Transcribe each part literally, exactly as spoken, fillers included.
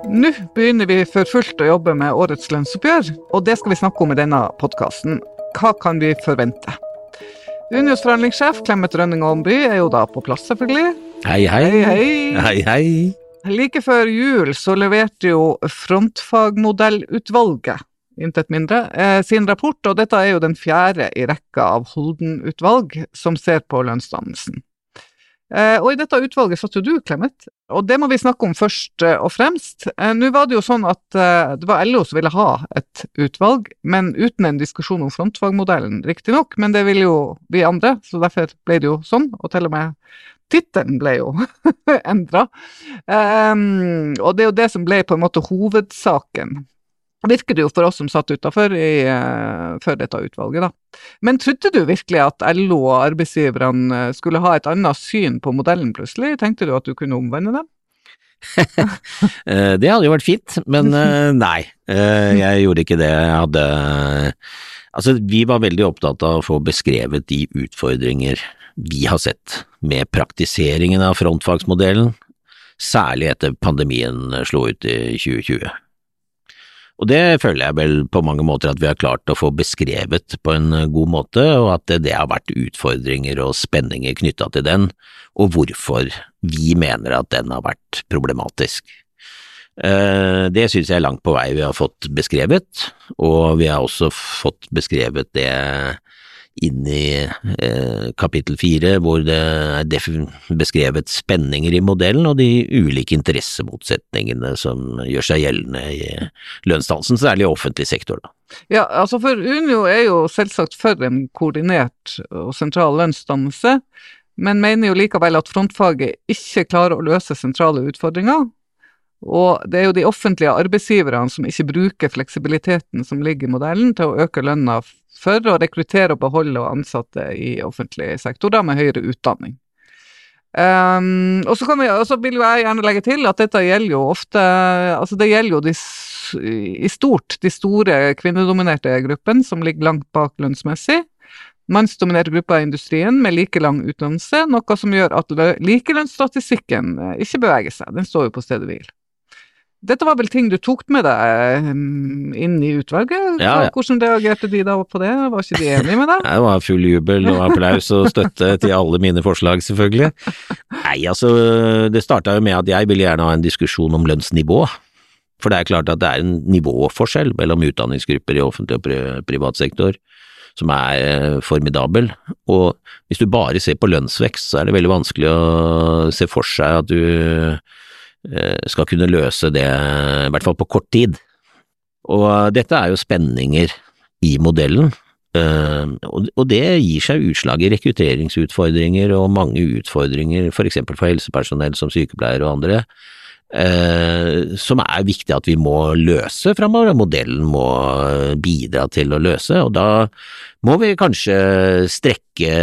Nå begynner vi for fullt å jobbe med årets lønnsoppgjør, og det skal vi snakke om i denne podcasten. Hva kan vi forvente? Unios forhandlingssjef Clemet Rønning Aalby er jo da på plass, selvfølgelig. Hei, hei. Hei, hei. Hei, hei. Like før jul så leverte jo frontfagmodellutvalget, intet mindre, eh, sin rapport, og dette er jo den fjerde i rekka av Holden-utvalg som ser på lønnsdannelsen. Eh, og i dette utvalget satt jo du, Clemet, og det må vi snakke om først eh, og fremst. Eh, nå var det jo sånn at eh, det var L O som ville ha et utvalg, men uten en diskusjon om frontfagmodellen, riktig nok, men det ville jo vi andre, så derfor ble det jo sånn, og til og med titelen ble jo endret. Um, og det er jo det som ble på en måte hovedsaken. Det virker det jo for oss som satt utenfor i, uh, før dette utvalget da. Men trodde du virkelig at L O og arbeidsgiverne skulle ha et annet syn på modellen plutselig? Tenkte du at du kunne omvende dem? Det hadde jo vært fint, men nei, jeg gjorde ikke det. Jeg hadde, altså vi var veldig opptatt av å få beskrevet de utfordringer vi har sett med praktiseringen av frontfagsmodellen, særlig etter pandemien slo ut i tjue tjue. Og det føler jeg vel på mange måter at vi har klart å få beskrevet på en god måte, og at det, det har vært utfordringer og spenninger knyttet til den, og hvorfor vi mener at den har vært problematisk. Det synes jeg langt på vei vi har fått beskrevet, og vi har også fått beskrevet det inn i eh, kapittel fire, hvor det er beskrevet spenninger i modellen og de ulike interessemotsetningene som gjør seg gjeldende i lønnsdannelsen, særlig i offentlig sektor da. Ja, altså for Unio er jo selvsagt for en koordinert og sentral lønnsdannelse, men mener jo likevel at frontfaget ikke klarer å løse sentrale utfordringer, og det er jo de offentlige arbeidsgiverne som ikke bruker fleksibiliteten som ligger i modellen til å øke lønna for å rekruttere og beholde og ansatte i offentlig sektor da, med høyere utdanning. Um, og så, kan vi, og så vil jeg gjerne legge til at dette gjelder jo ofte, altså det gjelder jo de, i stort de store kvinnedominerte gruppen som ligger langt bak lønnsmessig, mannsdominerte grupper i industrien med like lang utdannelse, noe som gjør at likelønnsstatistikken ikke beveger seg, den står jo på stedet hvil. Dette var vel ting du tok med deg inn i utvalget? Ja, ja. Hvordan reagerte de da på det? Var ikke de enige med deg? Det var full jubel og applaus og støtte til alle mine forslag, selvfølgelig. Nei, altså, det startet jo med at jeg ville gjerne ha en diskusjon om lønnsnivå. For det er klart at det er en nivåforskjell mellom utdanningsgrupper i offentlig og privat sektor, som er formidabel. Og hvis du bare ser på lønnsvekst, så er det veldig vanskelig å se for seg at du skal kunne løse det, i hvert fall på kort tid. Og dette er jo spenninger i modellen, og det gir seg utslag i rekrutteringsutfordringer og mange utfordringer, for eksempel for helsepersonell som sykepleiere og andre, som er viktig at vi må løse fremover, og modellen må bidra til å løse, og da må vi kanskje strekke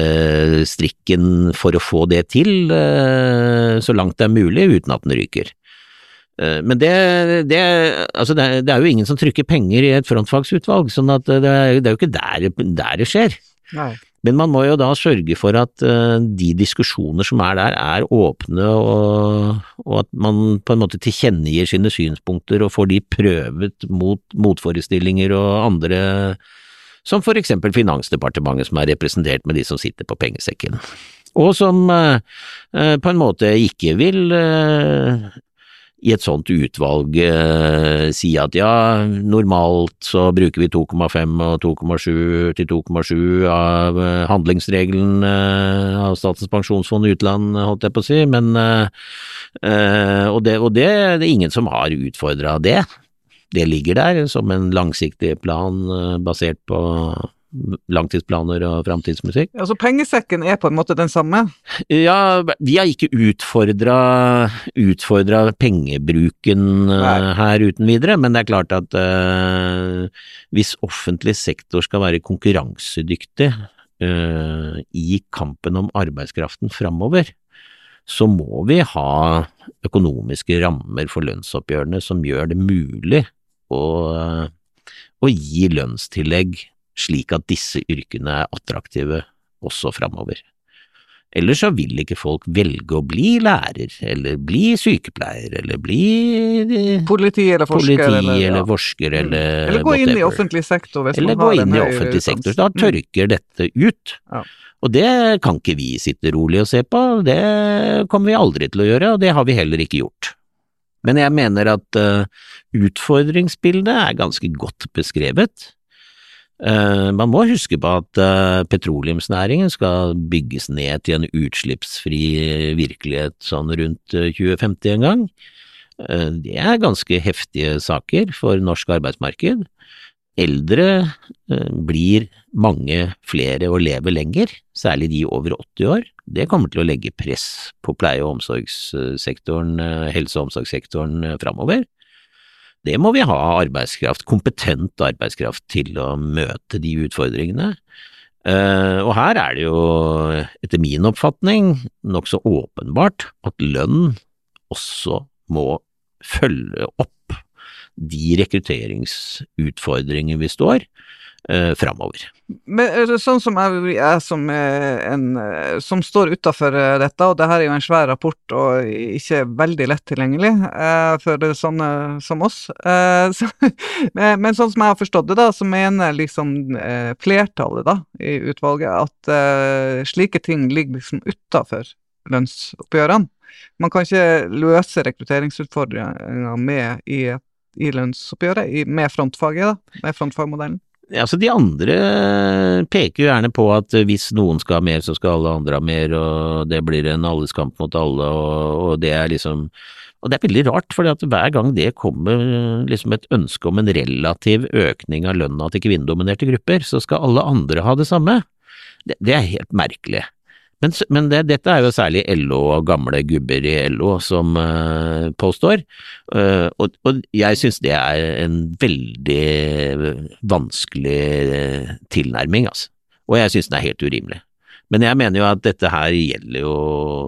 strikken for å få det til så langt det er mulig, uten at den ryker. Men det, det, altså det, det er jo ingen som trykker penger i et frontfagsutvalg, sånn at det, det er jo ikke der, der det skjer. Nei. Men man må jo da sørge for at uh, de diskusjoner som er der er åpne, og, og at man på en måte tilkjennegir sine synspunkter og får de prøvet mot motforestillinger og andre, som for eksempel Finansdepartementet som er representert med de som sitter på pengesekken, og som uh, uh, på en måte ikke vil uh, i et sånt utvalg eh, si at ja, normalt så bruker vi to komma fem og to komma sju til to komma sju av eh, handlingsregelen eh, av Statens pensjonsfond utland, holdt jeg på å si, men eh, og, det, og det, det er ingen som har utfordret det. Det ligger der som en langsiktig plan eh, basert på langtidsplaner og fremtidsmusikk. Altså pengesekken er på en måte den samme? Ja, vi har ikke utfordret, utfordret pengebruken uh, her uten videre, men det er klart at uh, hvis offentlig sektor skal være konkurransedyktig uh, i kampen om arbeidskraften fremover, så må vi ha økonomiske rammer for lønnsoppgjørene som gjør det mulig å, å gi lønnstillegg slik at disse yrkene er attraktive også fremover. Ellers så vil ikke folk velge å bli lærer, eller bli sykepleier, eller bli politi eller forsker, politi, eller, ja. eller, forsker, eller, eller gå inn i offentlig sektor hvis eller man har en høy Eller gå inn i offentlig sektor, da tørker mm. dette ut. Ja. Og det kan ikke vi sitte rolig og se på, det kommer vi aldri til å gjøre, og det har vi heller ikke gjort. Men jeg mener at uh, utfordringsbildet er ganske godt beskrevet. Uh, man må huske på at uh, petroleumsnæringen skal bygges ned til en utslippsfri virkelighet sånn rundt uh, tjue femti en gang. Uh, det er ganske heftige saker for norsk arbeidsmarked. Eldre uh, blir mange flere og lever lenger, særlig de over åtti år. Det kommer til å legge press på pleie- og omsorgssektoren, uh, helse- og omsorgssektoren uh, fremover. Det må vi ha arbeidskraft, kompetent arbeidskraft til å møte de utfordringene. Uh, og her er det jo, etter min oppfatning, nok så åpenbart at lønn også må følge opp de rekrutteringsutfordringer vi står uh, fremover. Men er det sånn som jeg, jeg som, en, som står utenfor dette, og det her er jo en svær rapport og ikke veldig lett tilgjengelig eh, for sånne som oss, eh, så, men sånn som jeg har forstått det da, så mener liksom eh, flertallet da, i utvalget at eh, slike ting ligger liksom utenfor lønnsoppgjørene. Man kan ikke løse rekrutteringsutfordringer med i, i lønnsoppgjøret, i, med frontfaget da, med frontfagmodellen. Altså de andre peker jo gjerne på at hvis noen skal ha mer, så skal alle andre ha mer, og det blir en alleskamp mot alle, og, og det er liksom, og det er veldig rart, fordi at hver gang det kommer liksom et ønske om en relativ økning av lønna til kvinnedominerte grupper, så skal alle andre ha det samme. Det, det er helt merkelig. Men, men det, dette er jo særlig L O og gamle gubber i L O som uh, påstår, uh, og, og jeg synes det er en veldig vanskelig uh, tilnærming, altså. Og jeg synes den er helt urimelig. Men jeg mener jo at dette her gjelder jo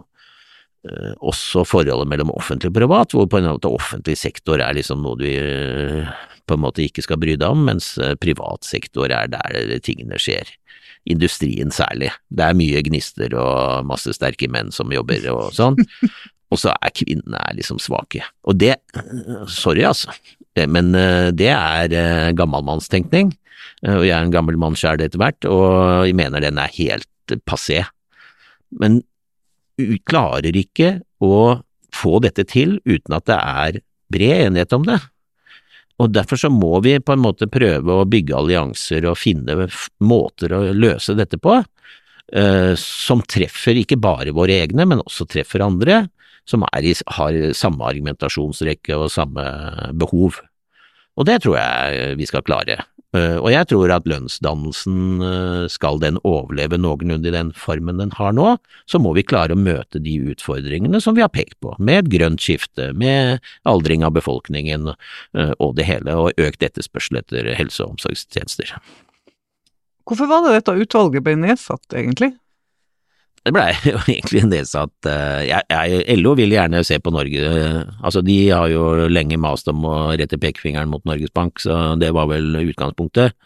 uh, også forholdet mellom offentlig og privat, hvor på en måte offentlig sektor er liksom noe du uh, på en måte ikke skal bry deg om, mens uh, privat sektor er der tingene skjer. Industrien særlig. Det er mye gnister og masse sterke menn som jobber og sånn, og så er kvinnene er liksom svake. Og det, sorry altså, men det er gammelmannstenkning, og jeg er en gammel mann selv etter hvert, og jeg mener den er helt passé. Men vi klarer ikke å få dette til uten at det er bred enighet om det. Og derfor så må vi på en måte prøve å bygge allianser og finne måter å løse dette på, eh, som treffer ikke bare våre egne, men også treffer andre, som er i, har samme argumentasjonsrekke og samme behov. Og det tror jeg vi skal klare. Eh, og jeg tror at lønnsdannelsen, eh, skal den overleve noenlunde i den formen den har nå, så må vi klare å møte de utfordringene som vi har pekt på, med et grønt skifte, med aldring av befolkningen eh, og det hele, og økt etterspørsel etter helse- og omsorgstjenester. Hvorfor var det dette utvalget ble nedsatt, egentlig? Det ble jo egentlig nedsatt, jeg, jeg, L O vil gjerne se på Norge, altså de har jo lenge mast om å rette pekefingeren mot Norges Bank, så det var vel utgangspunktet.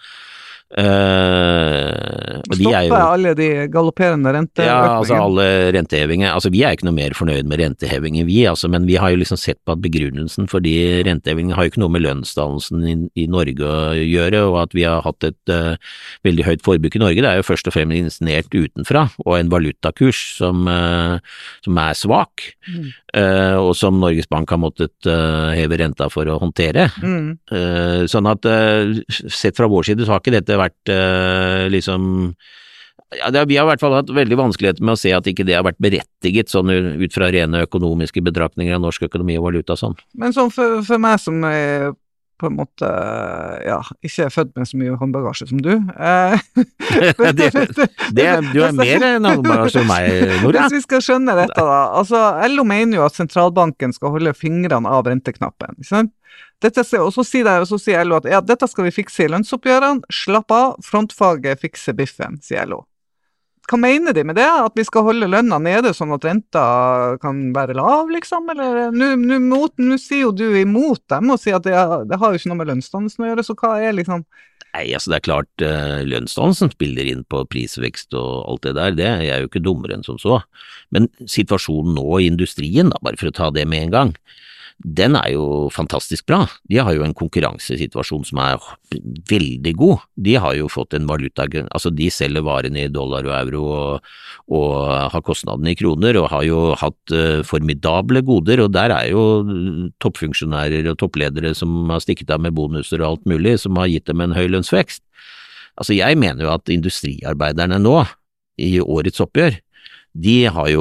Uh, og de er jo, alle de galopperende renteøkninger? Ja, altså alle rentehevinger, altså vi er ikke noe mer fornøyd med rentehevinger vi, altså, men vi har jo liksom sett på at begrunnelsen for de rentehevingene har jo ikke noe med lønnsdannelsen i, i Norge å gjøre, og at vi har hatt et uh, veldig høyt forbruk i Norge, det er jo først og fremst instinert utenfra, og en valutakurs som, uh, som er svak, mm. uh, og som Norges Bank har måttet uh, heve renta for å håndtere. Mm. Uh, sånn at uh, sett fra vår side så har ikke dette vært uh, liksom ja, det, vi har i hvert fall hatt veldig vanskeligheter med å se at ikke det har vært berettiget sånn ut fra rene økonomiske betraktninger av norsk økonomi og valuta sånn. Men sånn for, for meg som er på en måte, ja, ikke er født med så mye håndbagasje som du. det, det, du er mer enn håndbagasje som meg, Nora. Hvis vi skal skjønne dette da, altså L O mener jo at sentralbanken skal holde fingrene av renteknappen, ikke sant? Dette, og så sier, det, og så sier L O at ja, dette skal vi fikse i lønnsoppgjørene, slapp av, frontfaget fikser biffen, sier L O. hva mener de med det? At vi skal holde lønna nede sånn at renta kan være lav, liksom? Eller nå sier jo du imot dem og sier at det, det har jo ikke noe med lønnsdannelsen å gjøre, så hva er liksom? Nei, altså det er klart uh, lønnsdannelsen spiller inn på prisvekst og alt det der, det er jeg jo ikke dummere enn som så. Men situasjonen nå i industrien, da, bare for å ta det med en gang, den er jo fantastisk bra. De har jo en konkurransesituasjon som er veldig god. De har jo fått en valuta, altså de selger varene i dollar og euro og, og har kostnadene i kroner og har jo hatt uh, formidable goder, og der er jo toppfunksjonærer og toppledere som har stikket av med bonuser og alt mulig, som har gitt dem en høy lønnsvekst. Altså jeg mener jo at industriarbeiderne nå, i årets oppgjør, de har jo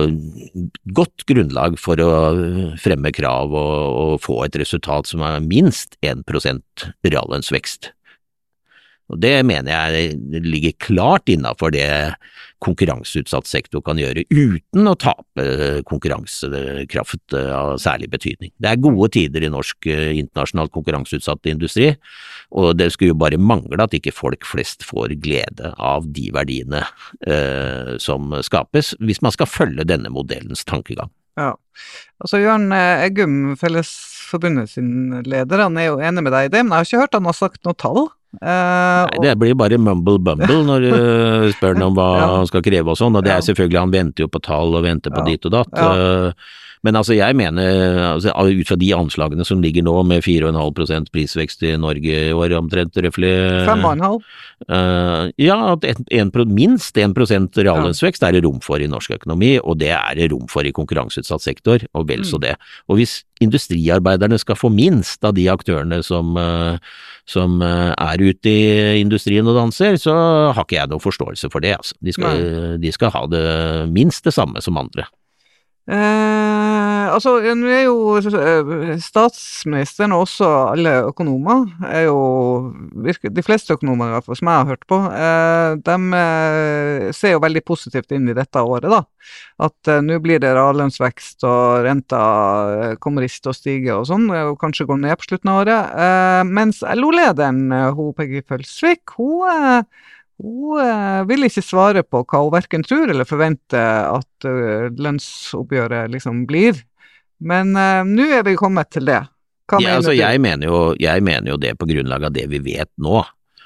godt grunnlag for å fremme krav og, og få et resultat som er minst en prosent reallønnsvekst. Og det mener jeg ligger klart innenfor det konkurranseutsatt sektor kan gjøre, uten å tape konkurransekraft av særlig betydning. Det er gode tider i norsk internasjonalt konkurranseutsatt industri, og det skulle jo bare mangle at ikke folk flest får glede av de verdiene eh, som skapes, hvis man skal følge denne modellens tankegang. Ja, altså Jørn Eggum, Fellesforbundet sin leder, han er jo enig med deg i det, men jeg har ikke hørt han har sagt noe tall. Uh, Nei, det blir bare mumble-bumble når du uh, spør han om hva ja. han skal kreve og sånn, og det er selvfølgelig, han venter jo på tall og venter på ja. dit og datt. Ja. Uh, men altså jeg mener, altså, ut fra de anslagene som ligger nå med fire komma fem prosent prisvekst i Norge i år, omtrent røffelig fem komma fem uh, Ja, at en, en, minst en prosent reallønnsvekst ja. er det rom for i norsk økonomi, og det er det rom for i konkurranseutsatt sektor, og vel så det. Og hvis industriarbeiderne skal få minst av de aktørene som, uh, som uh, er ute i industrien og danser, så har ikke jeg noe forståelse for det. Altså. De, skal, de skal ha det minst det samme som andre. Eh, altså, nå er jo statsministeren og også alle økonomer, er jo, de fleste økonomer i hvert fall, som jeg har hørt på, eh, de eh, ser jo veldig positivt inn i dette året da, at eh, nå blir det reallønnsvekst og renta eh, kommer ikke til å stige og sånn, og kanskje går ned på slutten av året, eh, mens L O-lederen, hun Peggy Følsvik, hun eh, Hun uh, vil ikke svare på hva hun hverken tror eller forventer at uh, lønnsoppgjøret liksom blir. Men uh, nå er vi kommet til det. Hva ja, mener altså, du? Jeg mener, jo, jeg mener jo det på grunnlag av det vi vet nå.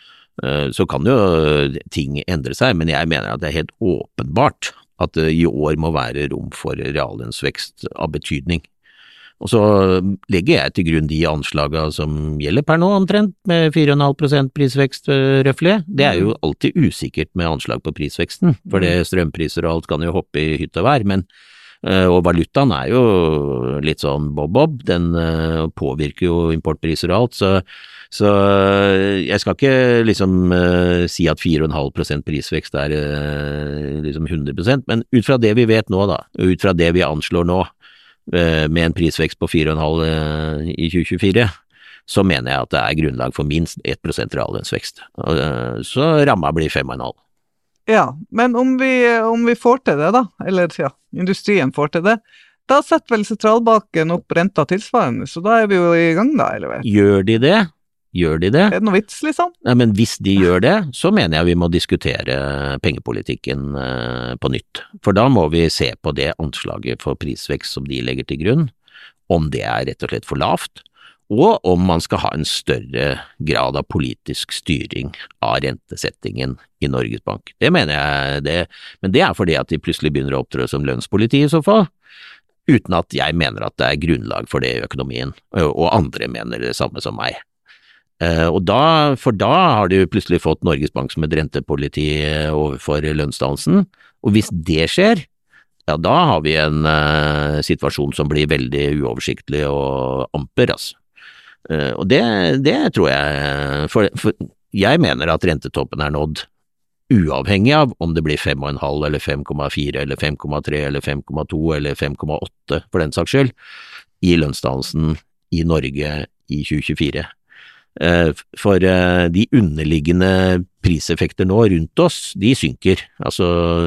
Uh, så kan jo ting endre seg, men jeg mener at det er helt åpenbart at det i år må være rom for reallønnsvekst av betydning. Og så legger jeg til grunn de anslagene som gjelder per nå omtrent, med fire komma fem prosent prisvekst røffelig. Det er jo alltid usikkert med anslag på prisveksten, for det strømpriser og alt kan jo hoppe i hytt og vær, men og valutaen er jo litt sånn bob-bob, den påvirker jo importpriser og alt, så, så jeg skal ikke liksom si at fire komma fem prosent prisvekst er liksom hundre prosent, men ut fra det vi vet nå da, og ut fra det vi anslår nå, med en prisvekst på fire komma fem prosent i tjue tjuefire, så mener jeg at det er grunnlag for minst ett prosent reallønnsvekst. Så ramma blir fem komma fem. Ja, men om vi, om vi får til det da, eller ja, industrien får til det, da setter vel sentralbanken opp renta tilsvarende, så da er vi jo i gang da, eller vel? Gjør de det? Gjør de det? Er det noe vits, liksom? Nei, men hvis de gjør det, så mener jeg vi må diskutere pengepolitikken eh, på nytt. For da må vi se på det anslaget for prisvekst som de legger til grunn, om det er rett og slett for lavt, og om man skal ha en større grad av politisk styring av rentesettingen i Norges Bank. Det mener jeg det, men det er fordi at de plutselig begynner å opptre som lønnspoliti i så fall, uten at jeg mener at det er grunnlag for det i økonomien, og andre mener det samme som meg. Uh, og da, for da har de jo plutselig fått Norges Bank som et rentepoliti overfor lønnsdannelsen, og hvis det skjer, ja da har vi en uh, situasjon som blir veldig uoversiktlig og amper, altså. Uh, og det, det tror jeg, for, for jeg mener at rentetoppen er nådd, uavhengig av om det blir fem komma fem eller fem komma fire eller fem komma tre eller fem komma to eller fem komma åtte for den saks skyld, i lønnsdannelsen i Norge i tjue tjuefire. For de underliggende priseffekter nå rundt oss, de synker, altså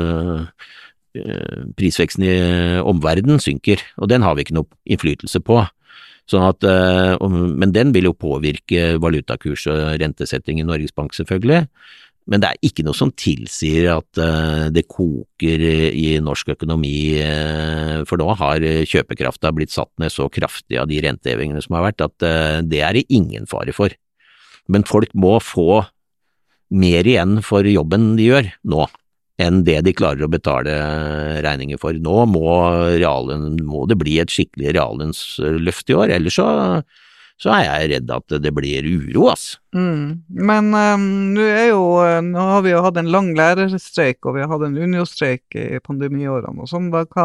prisveksten i omverdenen synker, og den har vi ikke noe innflytelse på, sånn at, men den vil jo påvirke valutakurs og rentesetting i Norges Bank selvfølgelig, Men det er ikke noe som tilsier at uh, det koker i norsk økonomi, uh, for nå har kjøpekrafta blitt satt ned så kraftig av de rentehevingene som har vært, at uh, det er det ingen fare for. Men folk må få mer igjen for jobben de gjør nå, enn det de klarer å betale regninger for. Nå må, realen, må det bli et skikkelig reallønnsløft i år, ellers så så er jeg redd at det blir uro, ass. Mm. Men um, nå er jo, nå har vi jo hatt en lang lærerstreik, og vi har hatt en Unio-streik i pandemiårene, og sånn, hva,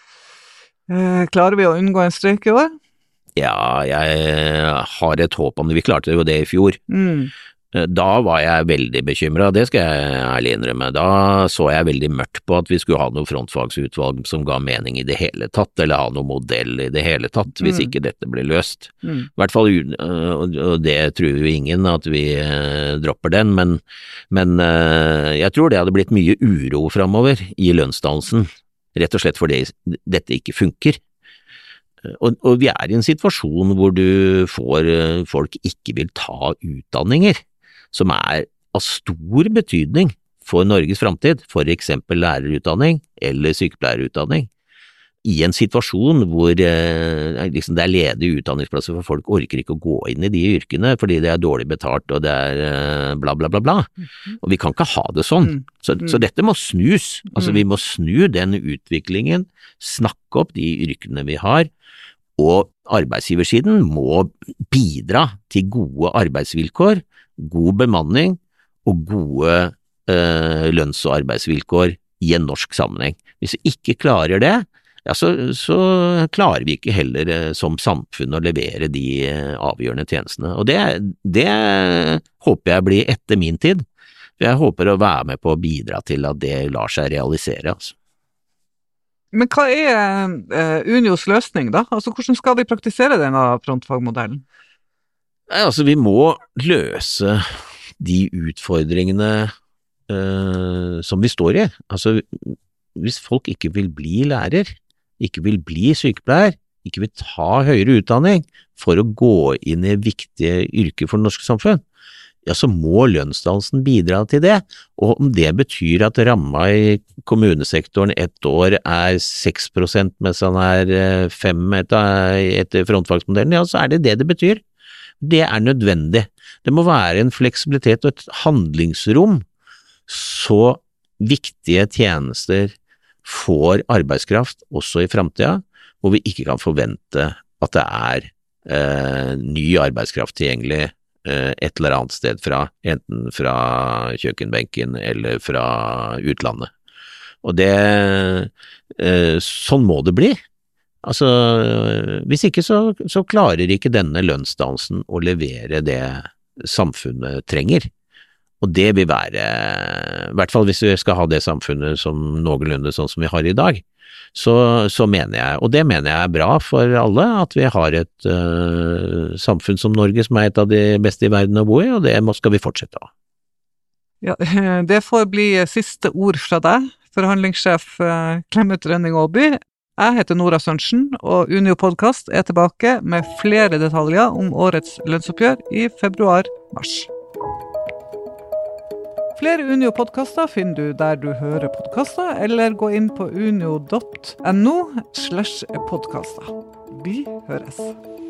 eh, klarer vi å unngå en streik i år? Ja, jeg har et håp om det. Vi klarte jo det i fjor. Mm. Da var jeg veldig bekymret, det skal jeg ærlig innrømme. Da så jeg veldig mørkt på at vi skulle ha noe frontfagsutvalg som ga mening i det hele tatt, eller ha noe modell i det hele tatt, hvis mm. ikke dette ble løst. Mm. I hvert fall, og det tror jo ingen at vi dropper den, men, men jeg tror det hadde blitt mye uro fremover i lønnsdannelsen, rett og slett fordi dette ikke funker. Og, og vi er i en situasjon hvor du får folk ikke vil ta utdanninger, som er av stor betydning for Norges fremtid, for eksempel lærerutdanning eller sykepleierutdanning, i en situasjon hvor eh, liksom det er ledige utdanningsplasser for folk orker ikke å gå inn i de yrkene fordi det er dårlig betalt og det er eh, bla bla bla bla, mm-hmm. og vi kan ikke ha det sånn, mm. så, mm. så dette må snus, altså mm. vi må snu den utviklingen, snakke opp de yrkene vi har, og arbeidsgiversiden må bidra til gode arbeidsvilkår, god bemanning og gode eh, lønns- og arbeidsvilkår i en norsk sammenheng. Hvis vi ikke klarer det, ja, så, så klarer vi ikke heller eh, som samfunn å levere de eh, avgjørende tjenestene. Og det, det håper jeg blir etter min tid. Jeg håper å være med på å bidra til at det lar seg realisere, altså. Men hva er uh, Unios løsning da? Altså, hvordan skal vi praktisere denne frontfagmodellen? Nei, altså, vi må løse de utfordringene uh, som vi står i. Altså, hvis folk ikke vil bli lærer, ikke vil bli sykepleier, ikke vil ta høyere utdanning for å gå inn i viktige yrker for det norske samfunn, ja, så må lønnsdannelsen bidra til det, og om det betyr at ramma i kommunesektoren ett år er seks prosent, mens han er fem etter, etter frontfagsmodellen, ja, så er det det det betyr. Det er nødvendig. Det må være en fleksibilitet og et handlingsrom, så viktige tjenester får arbeidskraft også i fremtiden, hvor vi ikke kan forvente at det er eh, ny arbeidskraft tilgjengelig et eller annet sted fra, enten fra kjøkkenbenken eller fra utlandet. Og det, sånn må det bli. Altså, hvis ikke så, så klarer ikke denne lønnsdannelsen å levere det samfunnet trenger. Og det vil være, i hvert fall hvis vi skal ha det samfunnet som noenlunde sånn som vi har i dag, så, så mener jeg, og det mener jeg er bra for alle, at vi har et uh, samfunn som Norge som er et av de beste i verden å bo i, og det skal vi fortsette å. Ja, det får bli siste ord fra deg, forhandlingssjef uh, Clement Rønning Aalby. Jeg heter Nora Sørensen, og Unio Podcast er tilbake med flere detaljer om årets lønnsoppgjør i februar-mars. Flere Unio-podcaster finner du der du hører podcaster, eller gå inn på unio punktum no slash podcaster. Vi høres.